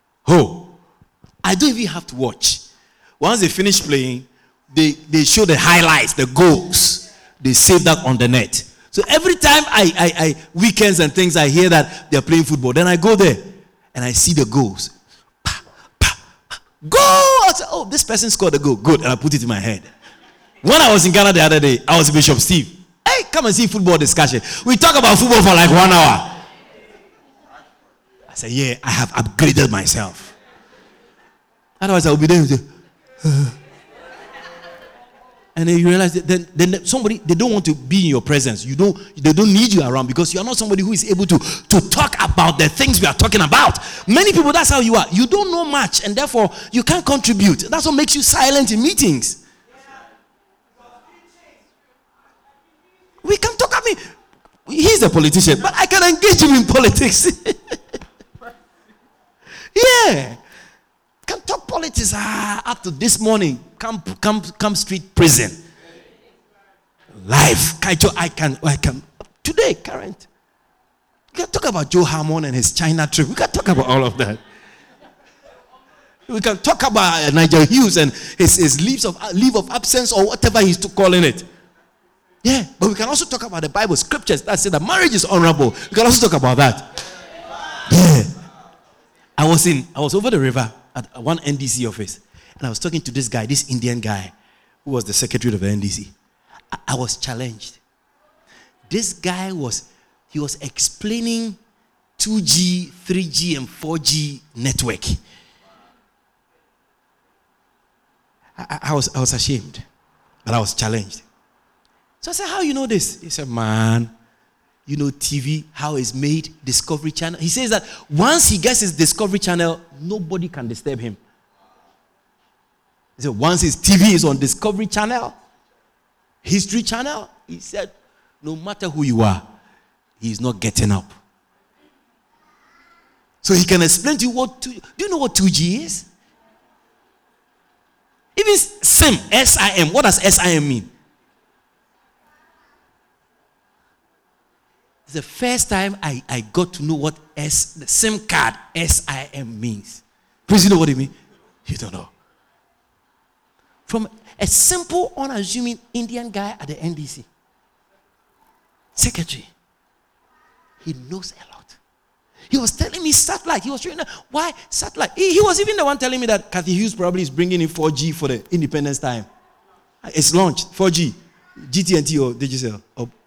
I don't even have to watch. Once they finish playing, they show the highlights, the goals. They save that on the net. So every time I weekends and things, I hear that they're playing football. Then I go there and I see the goals. Goal! I say, this person scored a goal. Good. And I put it in my head. When I was in Ghana the other day, I was Bishop Steve. Hey, come and see football discussion. We talk about football for like 1 hour. I said, yeah, I have upgraded myself. Otherwise, I will be there and say, and then you realize that then somebody, they don't want to be in your presence. They don't need you around because you are not somebody who is able to talk about the things we are talking about. Many people, that's how you are. You don't know much and therefore you can't contribute. That's what makes you silent in meetings. We can talk, he's a politician, but I can engage him in politics. Yeah. Can talk politics up to this morning. Come street prison. Life. I can today, current. We can talk about Joe Hammond and his China trip. We can talk about all of that. We can talk about Nigel Hughes and his leave of absence or whatever he's calling it. Yeah, but we can also talk about the Bible scriptures that say that marriage is honorable. We can also talk about that. Yeah. I was over the river at one NDC office, and I was talking to this guy, this Indian guy, who was the secretary of the NDC. I was challenged. This guy was explaining 2G, 3G, and 4G network. I was ashamed, but I was challenged. So I said, how you know this? He said, man, you know TV, how it's made, Discovery Channel. He says that once he gets his Discovery Channel, nobody can disturb him. He said, once his TV is on Discovery Channel, History Channel, he said, no matter who you are, he's not getting up. So he can explain to you do you know what 2G is? Even SIM, S-I-M. What does S-I-M mean? It's the first time I got to know what the SIM card, S-I-M means. Please, you know what it means? You don't know. From a simple, unassuming Indian guy at the NDC, secretary, he knows a lot. He was telling me satellite. He was showing why satellite. He was even the one telling me that Kathy Hughes probably is bringing in 4G for the Independence time. It's launched, 4G, GT&T or Digicel,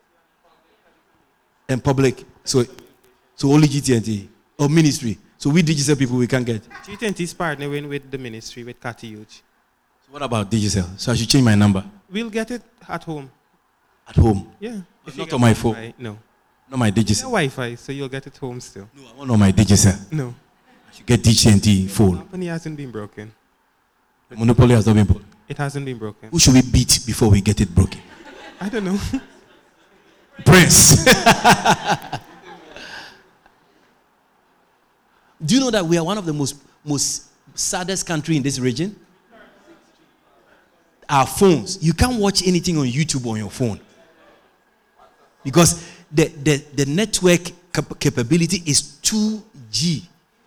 and public. So only GT&T or ministry. So we Digicel people we can't get.
GT&T is partnering with the ministry with Kathy Hughes.
So what about Digicel? So I should change my number.
We'll get it at home.
At home?
Yeah.
Not on my phone.
Wi-Fi, no.
Not my Digicel.
Wi-Fi, so you'll get it home still.
No, I want on my Digicel.
No.
I should get DT&T phone.
The company hasn't been broken.
The monopoly has not been broken.
It hasn't been broken.
Who should we beat before we get it broken?
I don't know.
Prince. Do you know that we are one of the most saddest country in this region? Our phones. You can't watch anything on YouTube on your phone. Because the network capability is 2G.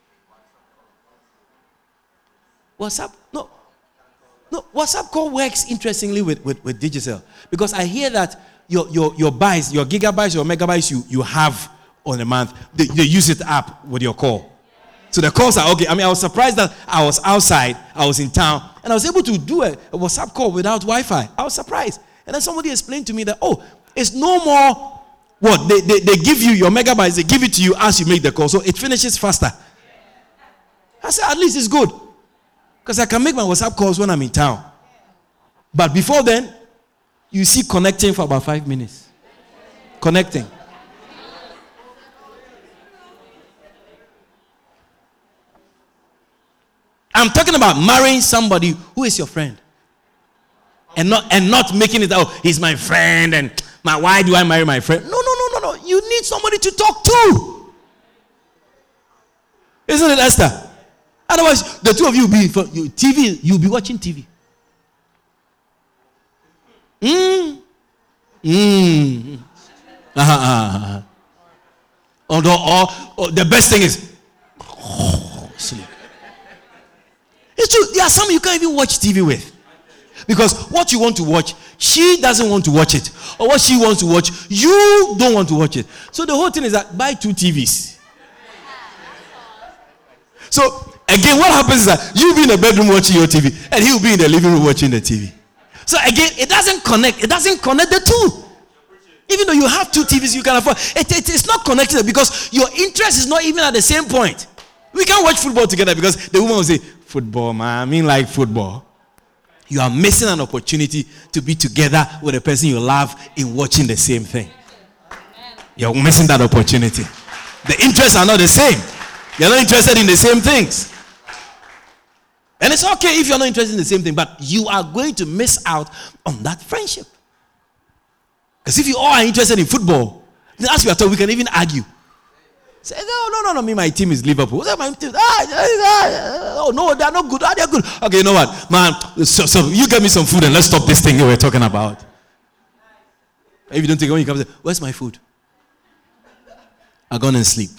WhatsApp, no, WhatsApp call works interestingly with Digicel. Because I hear that your bytes, your gigabytes, your megabytes you have on a month, they use it up with your call. So the calls are okay. I mean, I was surprised that I was outside, I was in town, and I was able to do a WhatsApp call without Wi-Fi. I was surprised. And then somebody explained to me that, it's no more what? They give you your megabytes, they give it to you as you make the call. So it finishes faster. I said, at least it's good. Because I can make my WhatsApp calls when I'm in town. But before then, you see connecting for about 5 minutes. Connecting. I'm talking about marrying somebody who is your friend. And not making it, he's my friend and why do I marry my friend? No. You need somebody to talk to. Isn't it, Esther? Otherwise, the two of you will be for TV. You'll be watching TV. Or the best thing is sleep. It's true. There are some you can't even watch TV with. Because what you want to watch, she doesn't want to watch it. Or what she wants to watch, you don't want to watch it. So the whole thing is that buy 2 TVs. So again, what happens is that you'll be in the bedroom watching your TV and he'll be in the living room watching the TV. So again, it doesn't connect. It doesn't connect the two. Even though you have 2 TVs you can afford, it's not connected because your interest is not even at the same point. We can't watch football together because the woman will say, football, man, I mean like football. You are missing an opportunity to be together with a person you love in watching the same thing. You're missing that opportunity. The interests are not the same. You're not interested in the same things. And it's okay if you're not interested in the same thing, but you are going to miss out on that friendship. Because if you all are interested in football, then as we are talking, we can even argue. Say, no, me, my team is Liverpool. What's my team? Oh, no, they're not good. They're good. Okay, you know what? Man, so you get me some food and let's stop this thing you were talking about. If you don't take it, when you come and say, where's my food? I'm going to sleep.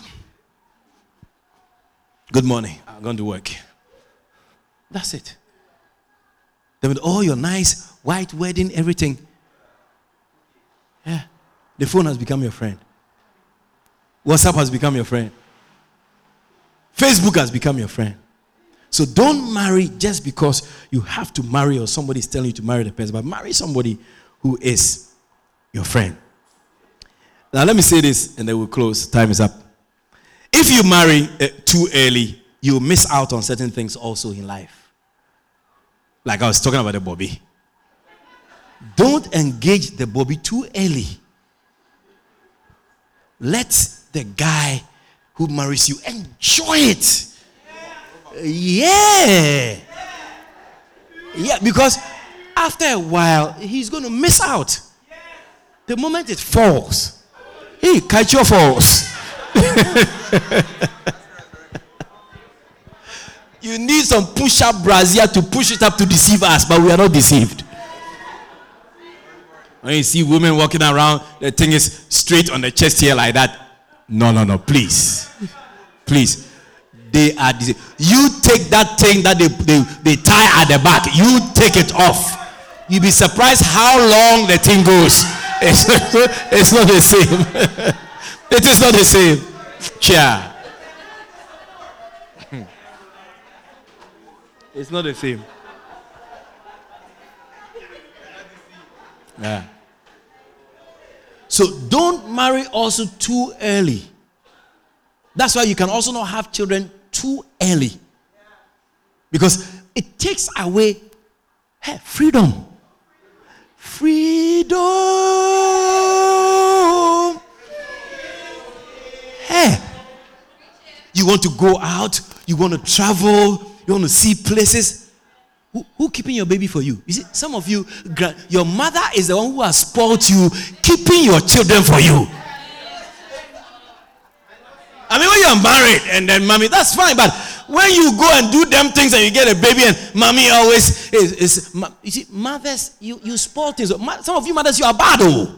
Good morning. I'm going to work. That's it. Then with all your nice white wedding, everything. Yeah. The phone has become your friend. WhatsApp has become your friend. Facebook has become your friend. So don't marry just because you have to marry or somebody is telling you to marry the person, but marry somebody who is your friend. Now let me say this and then we'll close. Time is up. If you marry too early, you miss out on certain things also in life. Like I was talking about the Bobby. Don't engage the Bobby too early. Let the guy who marries you enjoy it. Yeah. Yeah, because after a while, he's going to miss out. The moment it falls, hey, Kaicho falls. You need some push-up brazier to push it up to deceive us, but we are not deceived. When you see women walking around, the thing is straight on the chest here like that. No, please. Please. They are deceived. You take that thing that they tie at the back. You take it off. You'll be surprised how long the thing goes. It's not the same. It is not the same. Chia. It's not the same. Yeah. So don't marry also too early. That's why you can also not have children too early. Because it takes away freedom. Freedom. Hey. You want to go out, you want to travel, you want to see places. Who keeping your baby for you? You see, some of you, your mother is the one who has spoiled you, keeping your children for you. I mean, when you're married and then mommy, that's fine. But when you go and do them things and you get a baby and mommy always is you see, mothers, you spoil things. Some of you mothers, you are bad. Oh.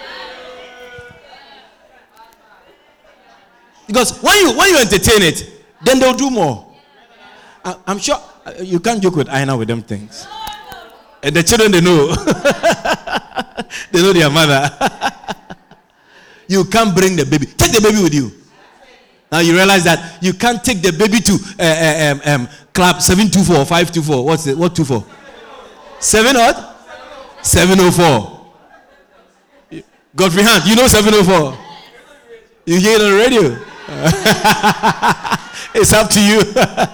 Because when you entertain it, then they'll do more. I'm sure you can't joke with Aina with them things. And the children, they know. They know their mother. You can't bring the baby. Take the baby with you. Now you realize that you can't take the baby to club 724 or 524. What's it? What 24? 7 what? 704. Godfrey Hunt, you know 704? You hear it on the radio? It's up to you.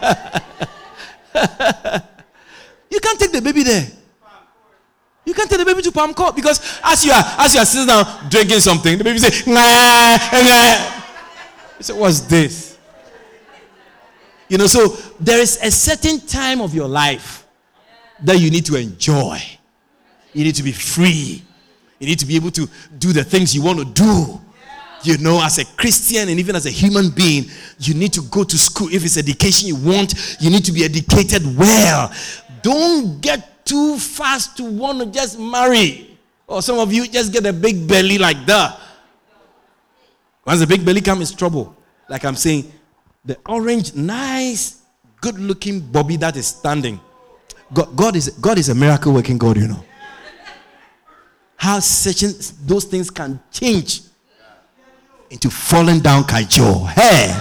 You can't take the baby there. You can't take the baby to Palm Court because as you are sitting down drinking something, the baby say, nah, nah. You say, what's this? You know, so there is a certain time of your life that you need to enjoy. You need to be free. You need to be able to do the things you want to do. You know, as a Christian and even as a human being, you need to go to school. If it's education you want, you need to be educated well. Don't get too fast to want to just marry. Or some of you just get a big belly like that. Once the big belly comes, it's trouble. Like I'm saying, the orange, nice, good-looking Bobby that is standing. God is a miracle working God, you know. How certain those things can change into falling down kaijo. Hey!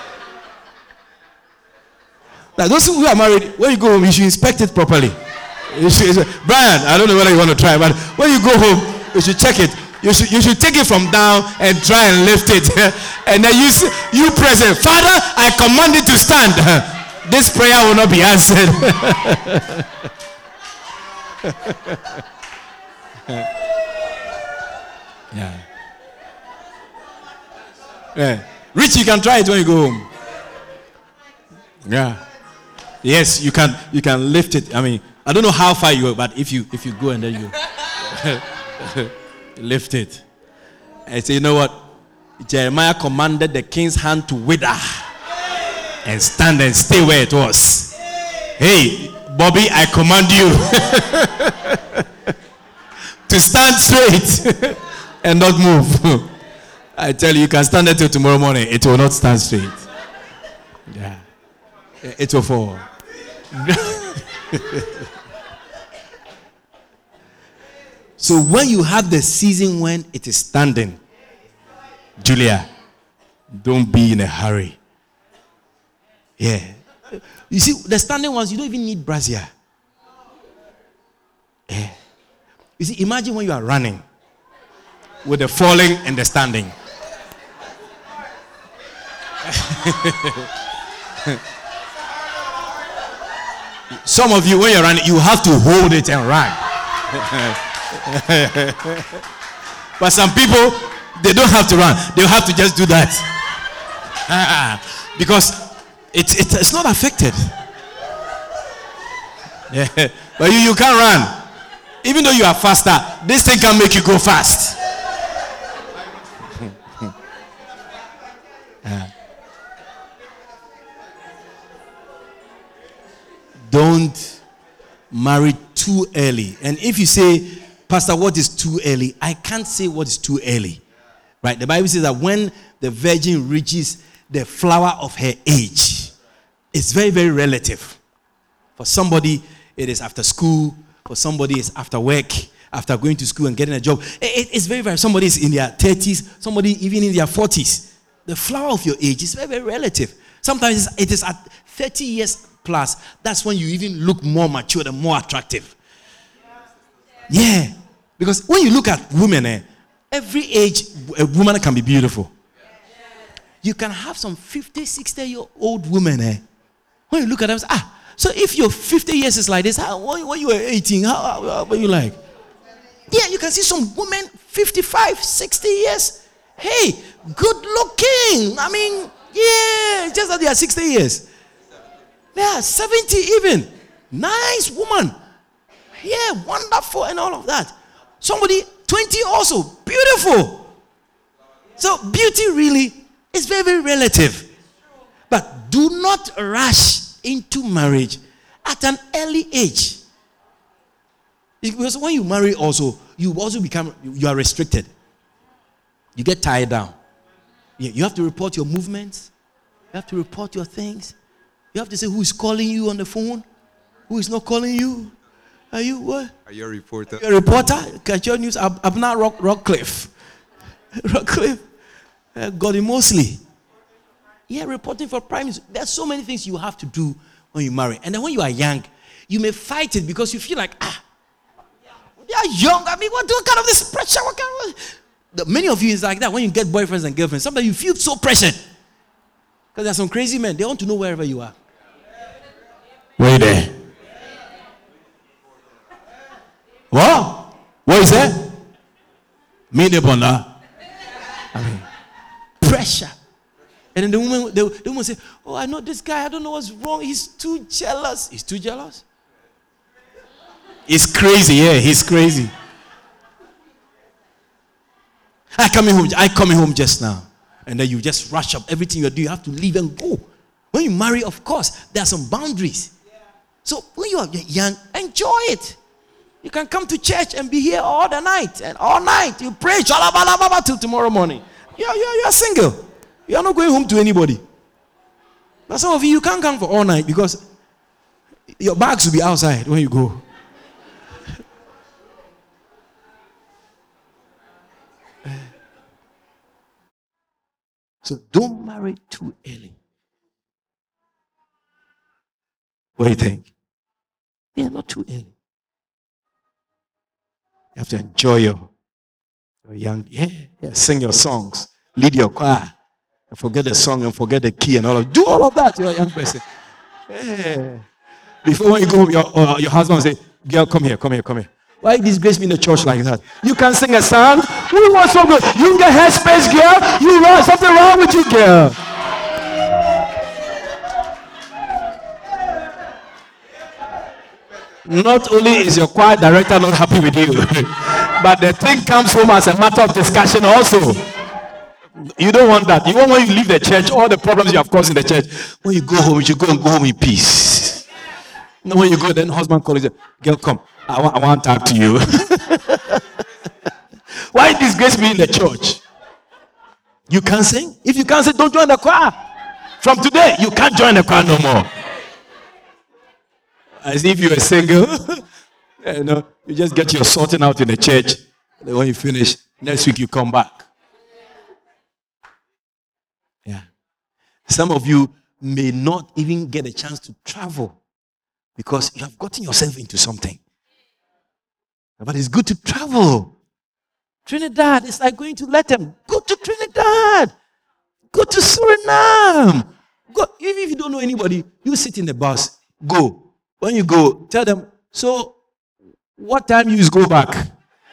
Now those who are married, when you go home, you should inspect it properly. Brian, I don't know whether you want to try, but when you go home, you should check it. You should take it from down and try and lift it. And then you praise it. Father, I command it to stand. This prayer will not be answered. Yeah. Yeah. Rich, you can try it when you go home. Yeah. Yes, you can lift it. I mean, I don't know how far you go, but if you go and then you lift it. And say, you know what? Jeremiah commanded the king's hand to wither and stand and stay where it was. Hey, Bobby, I command you to stand straight and not move. I tell you, you can stand there till tomorrow morning. It will not stand straight. Yeah. It will fall. So when you have the season when it is standing, Julia, don't be in a hurry. Yeah. You see, the standing ones, you don't even need brassiere. Yeah. You see, imagine when you are running with the falling and the standing. Some of you, when you're running, you have to hold it and run. But some people, they don't have to run. They have to just do that. Because it's not affected. Yeah. But you can't run. Even though you are faster, this thing can make you go fast. Don't marry too early. And if you say, Pastor, what is too early? I can't say what is too early. Right? The Bible says that when the virgin reaches the flower of her age, it's very, very relative. For somebody, it is after school. For somebody, it's after work, after going to school and getting a job. It's very, very, somebody is in their 30s, somebody even in their 40s. The flower of your age is very, very relative. Sometimes it is at 30 years plus. That's when you even look more mature and more attractive. Yeah. Because when you look at women, every age, a woman can be beautiful. You can have some 50, 60-year-old women. When you look at them, so if your 50 years is like this, when you were 18, how were you like? Yeah, you can see some women, 55, 60 years. Hey, good looking. I mean, yeah, just that they are 60 years. Yeah, 70 even. Nice woman. Yeah, wonderful and all of that. Somebody, 20 also. Beautiful. So beauty really is very, very relative. But do not rush into marriage at an early age. Because when you marry also, you also become, you are restricted. You get tied down. You have to report your movements. You have to report your things. You have to say who is calling you on the phone, who is not calling you. Are you what?
Are you a reporter?
You're a reporter? Catch your news. Abner Rockcliffe. Rockcliffe. Gordon Mosley. Yeah, reporting for Prime Minister. There's so many things you have to do when you marry. And then when you are young, you may fight it because you feel like, they are young. I mean, what kind of this pressure? What kind of... Many of you is like that when you get boyfriends and girlfriends. Sometimes you feel so pressured. Because there are some crazy men. They want to know wherever you are. Where are you there? What? What is that? Me the bonda. I mean, pressure. And then the woman say, oh, I know this guy. I don't know what's wrong. He's too jealous. He's too jealous? He's crazy. Yeah, he's crazy. I coming home just now. And then you just rush up. Everything you do, you have to leave and go. When you marry, of course, there are some boundaries. So when you are young, enjoy it. You can come to church and be here all the night. And all night, you pray till tomorrow morning. You're single. You are not going home to anybody. But some of you can't come for all night because your bags will be outside when you go. So don't marry too early. What do you think? Yeah, not too early. You have to enjoy your young. Yeah, sing your songs, lead your choir, and forget the song and forget the key and all of. Do all of that, you're a young person. Yeah. Before when you go home, your husband will say, "Girl, come here." Why disgrace me in the church like that? You can sing a song. We want so good. You get headspace, girl. You run something wrong with you, girl. Not only is your choir director not happy with you, but the thing comes home as a matter of discussion also. You don't want that. You want when you leave the church, all the problems you have caused in the church. When you go home, you should go home in peace. No, when you go, then husband calls you, girl, come. I want to talk to you. Why disgrace me in the church? You can't sing? If you can't sing, don't join the choir. From today, you can't join the choir no more. As if you were single. You just get your sorting out in the church. Then when you finish, next week you come back. Yeah. Some of you may not even get a chance to travel because you have gotten yourself into something. But it's good to travel. Trinidad, it's like going to Latin. Go to Trinidad. Go to Suriname. Go. Even if you don't know anybody, you sit in the bus. Go. When you go, tell them, so what time you go back?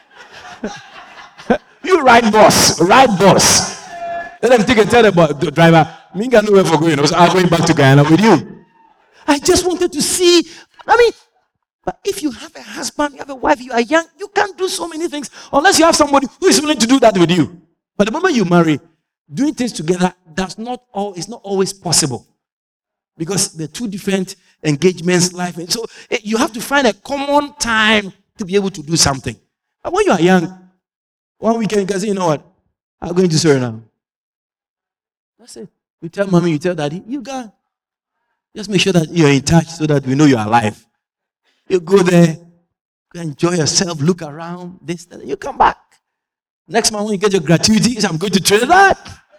You ride bus. Ride bus. Let them take and tell the driver, me got nowhere for going. So I'm going back to Guyana with you. I just wanted to see. But if you have a husband, you have a wife, you are young, you can't do so many things unless you have somebody who is willing to do that with you. But the moment you marry, doing things together is not always possible. Because they're two different engagements, life. And so you have to find a common time to be able to do something. But when you are young, one weekend you can say, you know what? I'm going to Suriname. That's it. You tell mommy, you tell daddy, you go. Just make sure that you're in touch so that we know you're alive. You go there, enjoy yourself, look around, this, that, you come back. Next month when you get your gratuity, I'm going to Trinidad.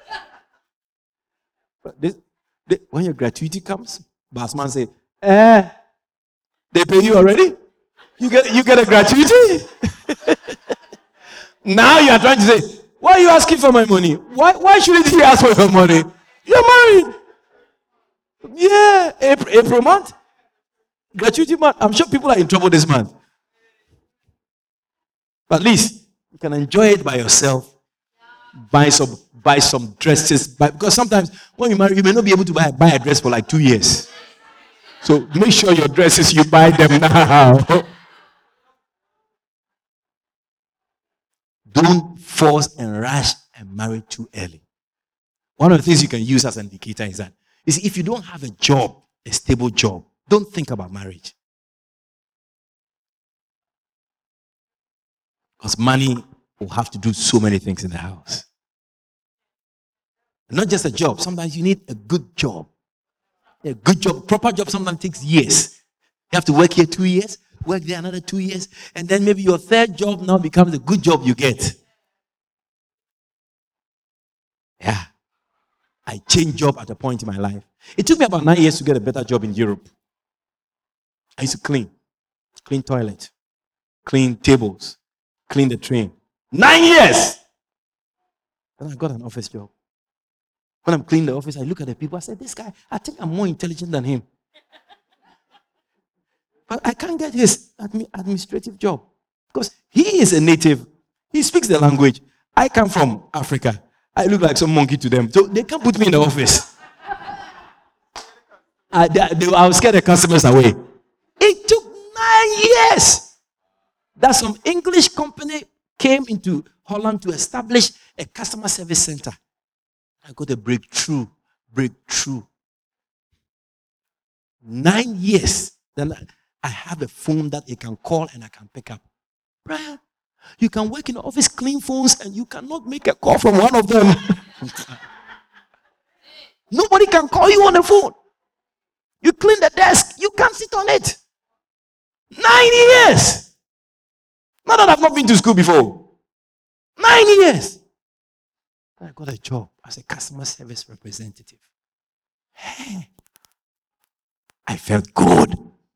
But when your gratuity comes, Bassman say, they pay you already? You get a gratuity? Now you are trying to say, why are you asking for my money? Why shouldn't you ask for your money? You're married. Yeah, April month. Gratuity month. I'm sure people are in trouble this month. But at least you can enjoy it by yourself. Buy some dresses. Because sometimes when you marry, you may not be able to buy a dress for like 2 years. So make sure your dresses, you buy them now. Don't force and rush and marry too early. One of the things you can use as an indicator is that if you don't have a job, a stable job, don't think about marriage. Because money will have to do so many things in the house. Not just a job. Sometimes you need a good job. A good job, proper job sometimes takes years. You have to work here 2 years, work there another 2 years, and then maybe your third job now becomes a good job you get. Yeah. I changed job at a point in my life. It took me about 9 years to get a better job in Europe. I used to clean toilet, clean tables, clean the train. 9 years! Then I got an office job. When I'm cleaning the office, I look at the people. I said, this guy, I think I'm more intelligent than him. But I can't get his administrative job. Because he is a native. He speaks the language. I come from Africa. I look like some monkey to them. So they can't put me in the office. I will scare the customers away. It took 9 years that some English company came into Holland to establish a customer service center. I got a breakthrough. 9 years. Then I have a phone that you can call and I can pick up. Brian, you can work in the office, clean phones, and you cannot make a call from one of them. Nobody can call you on the phone. You clean the desk, you can't sit on it. 9 years. Not that I've not been to school before. 9 years. I got a job as a customer service representative. Hey, I felt good.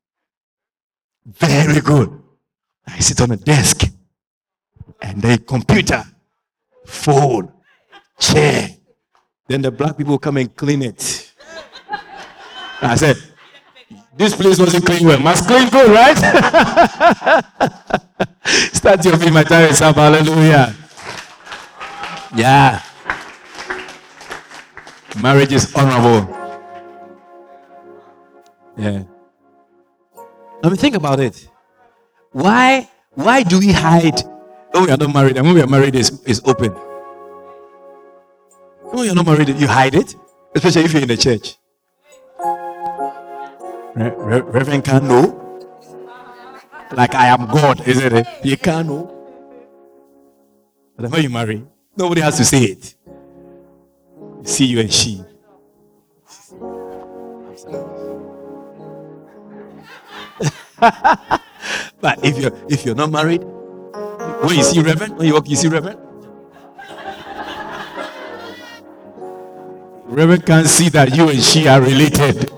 Very good. I sit on a desk and then computer, phone, chair. Then the black people come and clean it. I said, this place wasn't clean well. Must clean good, right? Start your feet, my time is up. Hallelujah. Yeah. Marriage is honorable. Yeah. Let me think about it. Why do we hide when we are not married? And when we are married, is open. When you are not married, you hide it. Especially if you're in the church. Reverend can't know. Like I am God, isn't it? You can't know. But when you marry, nobody has to say it. See you and she. But if you're not married, when you see Reverend, when you walk, you see Reverend. Reverend can't see that you and she are related.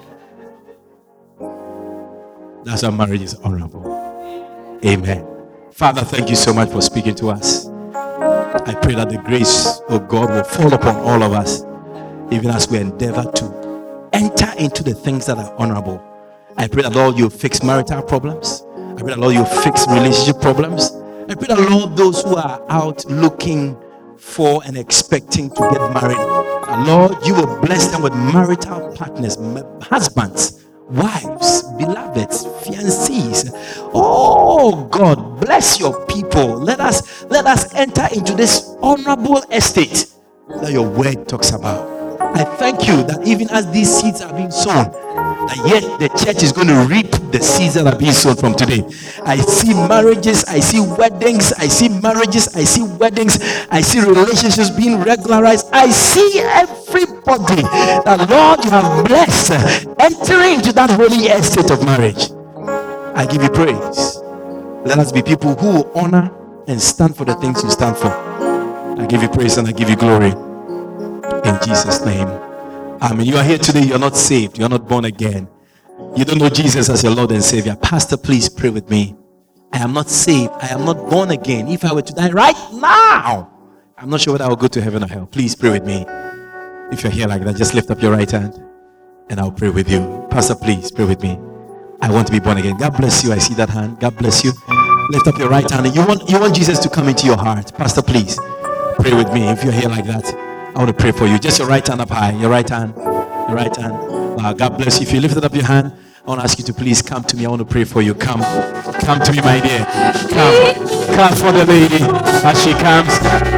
That's how marriage is honorable. Amen. Father, thank you so much for speaking to us. I pray that the grace of God will fall upon all of us, even as we endeavor to enter into the things that are honorable. I pray that, Lord, you fix marital problems. I pray that, Lord, you fix relationship problems. I pray that, Lord, those who are out looking for and expecting to get married, that, Lord, you will bless them with marital partners, husbands, wives, beloveds, fiancés. Oh God, bless your people. Let us enter into this honorable estate that your word talks about. I thank you that even as these seeds are being sown, that yet the church is going to reap the seeds that are being sown from today. I see marriages, I see weddings, I see marriages, I see weddings, I see relationships being regularized. I see everybody that, Lord, you have blessed entering into that holy estate of marriage. I give you praise. Let us be people who will honor and stand for the things you stand for. I give you praise and I give you glory. In Jesus' name. Amen. You are here today, you are not saved, you are not born again. You don't know Jesus as your Lord and Savior. Pastor, please pray with me. I am not saved, I am not born again. If I were to die right now, I'm not sure whether I will go to heaven or hell. Please pray with me. If you're here like that, just lift up your right hand and I'll pray with you. Pastor, please pray with me. I want to be born again. God bless you. I see that hand. God bless you. Lift up your right hand. And you want Jesus to come into your heart. Pastor, please pray with me. If you're here like that, I want to pray for you. Just your right hand up high. Your right hand. Your right hand. Wow, God bless you. If you lifted up your hand, I want to ask you to please come to me. I want to pray for you. Come to me, my dear. Come for the lady as she comes.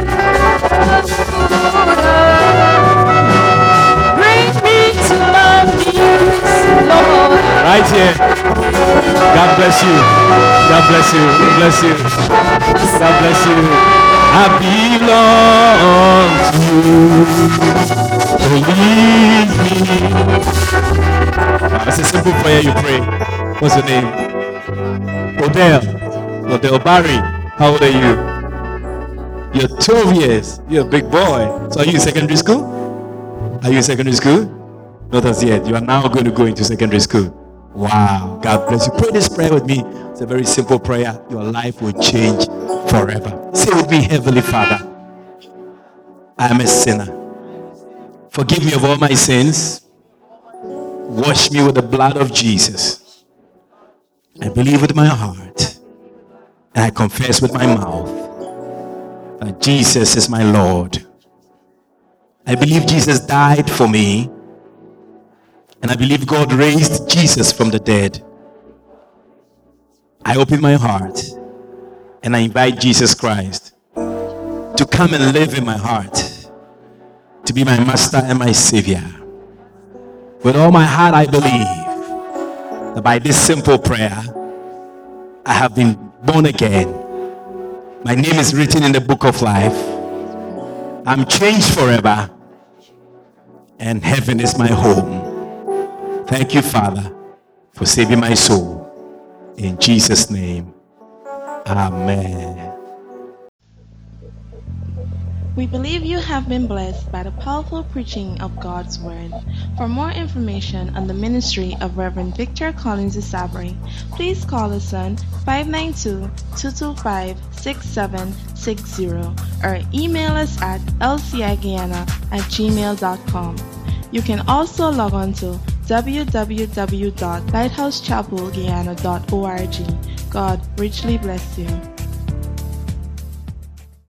Bring me to my knees, Lord.
Right here. God bless you. God bless you. God bless you. God bless you. I belong to you. Believe me. It's a simple prayer you pray. What's your name? Odell Barry. How old are you? You're 12 years. You're a big boy. So are you in secondary school? Are you in secondary school? Not as yet. You are now going to go into secondary school. Wow. God bless you. Pray this prayer with me. It's a very simple prayer. Your life will change forever. Say with me, Heavenly Father, I am a sinner. Forgive me of all my sins. Wash me with the blood of Jesus. I believe with my heart and I confess with my mouth that Jesus is my Lord. I believe Jesus died for me, and I believe God raised Jesus from the dead. I open my heart and I invite Jesus Christ to come and live in my heart, to be my master and my savior. With all my heart I believe that by this simple prayer I have been born again. My name is written in the book of life. I'm changed forever, and heaven is my home. Thank you, Father, for saving my soul. In Jesus' name, amen.
We believe you have been blessed by the powerful preaching of God's Word. For more information on the ministry of Reverend Victor Collins Isabri, please call us on 592-225-6760 or email us at lciguyana@gmail.com. You can also log on to www.lighthousechapelguyana.org. God richly bless you.